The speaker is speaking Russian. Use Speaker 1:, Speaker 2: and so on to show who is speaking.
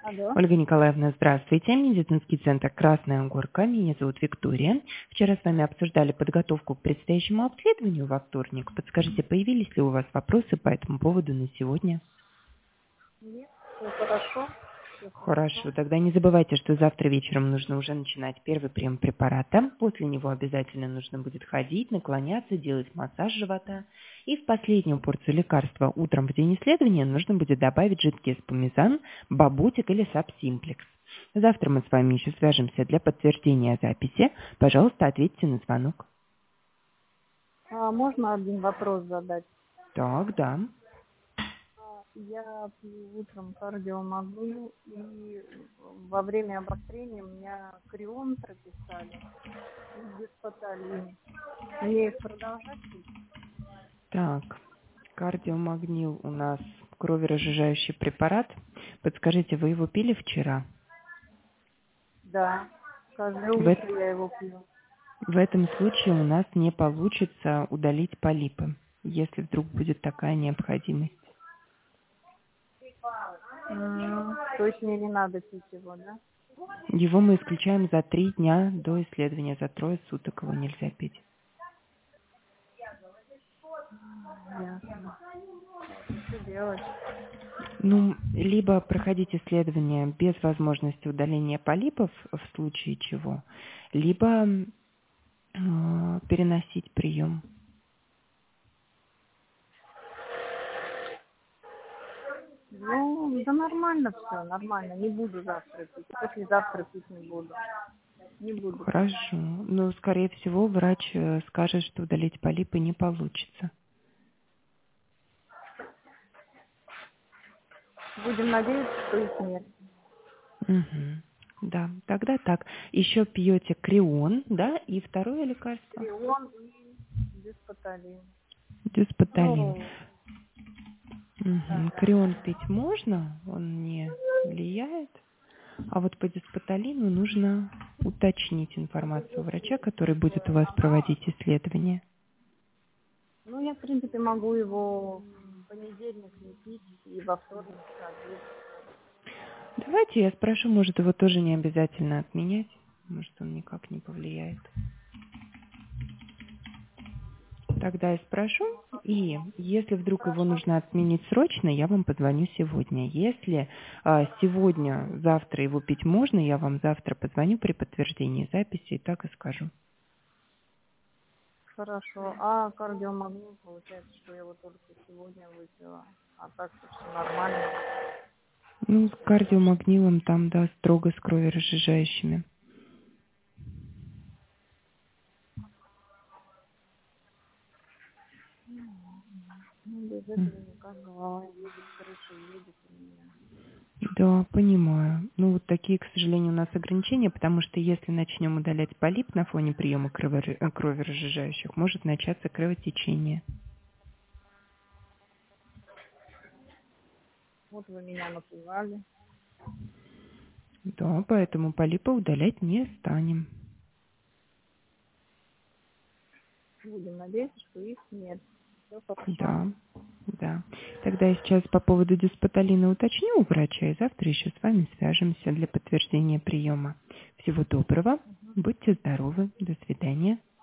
Speaker 1: Алло.
Speaker 2: Ольга Николаевна, здравствуйте. Медицинский центр «Красная Горка». Меня зовут Виктория. Вчера с вами обсуждали подготовку к предстоящему обследованию во вторник. Подскажите, появились ли у вас вопросы по этому поводу на сегодня?
Speaker 1: Нет, все хорошо. Все
Speaker 2: Хорошо,
Speaker 1: хорошо.
Speaker 2: тогда не забывайте, что завтра вечером нужно уже начинать первый прием препарата. После него обязательно нужно будет ходить, наклоняться, делать массаж живота. И в последнюю порцию лекарства утром в день исследования нужно будет добавить жидкий спумизан, бабутик или сабсимплекс. Завтра мы с вами еще свяжемся для подтверждения записи. Пожалуйста, ответьте на звонок.
Speaker 1: Можно один вопрос задать?
Speaker 2: Так, да.
Speaker 1: Я пью утром кардиомагнил, и во время обострения у меня крион прописали и диспоталин. Мне их продолжать пить?
Speaker 2: Так, кардиомагнил у нас кроверазжижающий препарат. Подскажите, вы его пили вчера?
Speaker 1: Да. Каждое
Speaker 2: В,
Speaker 1: утро я его пью.
Speaker 2: в этом случае у нас не получится удалить полипы, если вдруг будет такая необходимость.
Speaker 1: То есть мне не надо пить его, да?
Speaker 2: Его мы исключаем за 3 дня до исследования, за 3 суток его нельзя пить.
Speaker 1: Ясно. Что делать?
Speaker 2: Ну, либо проходить исследование без возможности удаления полипов, в случае чего, либо переносить прием.
Speaker 1: Ну, да нормально все, нормально. Не буду завтра пить. Послезавтра пить не буду. Не буду пить.
Speaker 2: Хорошо. Но, скорее всего, врач скажет, что удалить полипы не получится.
Speaker 1: Будем надеяться, что их нет.
Speaker 2: Угу. Да, тогда так. Еще пьете крион, да, и второе лекарство?
Speaker 1: Крион и диспоталин.
Speaker 2: Диспоталин.
Speaker 1: Ну,
Speaker 2: Угу. Крион пить можно, он не влияет. А вот по диспоталину нужно уточнить информацию у врача, который будет у вас проводить исследование.
Speaker 1: ну, я, в принципе, могу его в понедельник не пить и во вторник ходить.
Speaker 2: Давайте я спрошу, может, его тоже не обязательно отменять. Может, он никак не повлияет. Тогда я спрошу, и если вдруг его нужно отменить срочно, я вам позвоню сегодня. Если сегодня, завтра его пить можно, я вам завтра позвоню при подтверждении записи и так и скажу.
Speaker 1: Хорошо. А кардиомагнил, получается, что я его только сегодня выпила. А так-то все нормально.
Speaker 2: Ну, с кардиомагнилом там, да, строго с кроверазжижающими.
Speaker 1: Ну, без этого никак голова едет, крыша едет у меня.
Speaker 2: Да, понимаю. Ну, вот такие, к сожалению, у нас ограничения, потому что если начнем удалять полип на фоне приема кроверазжижающих, может начаться кровотечение.
Speaker 1: Вот вы меня напугали.
Speaker 2: Да, поэтому полипы удалять не станем.
Speaker 1: Будем надеяться, что их нет. Все хорошо.
Speaker 2: Да, да. Тогда я сейчас по поводу диспоталина уточню у врача, и завтра еще с вами свяжемся для подтверждения приема. Всего доброго, будьте здоровы, до свидания.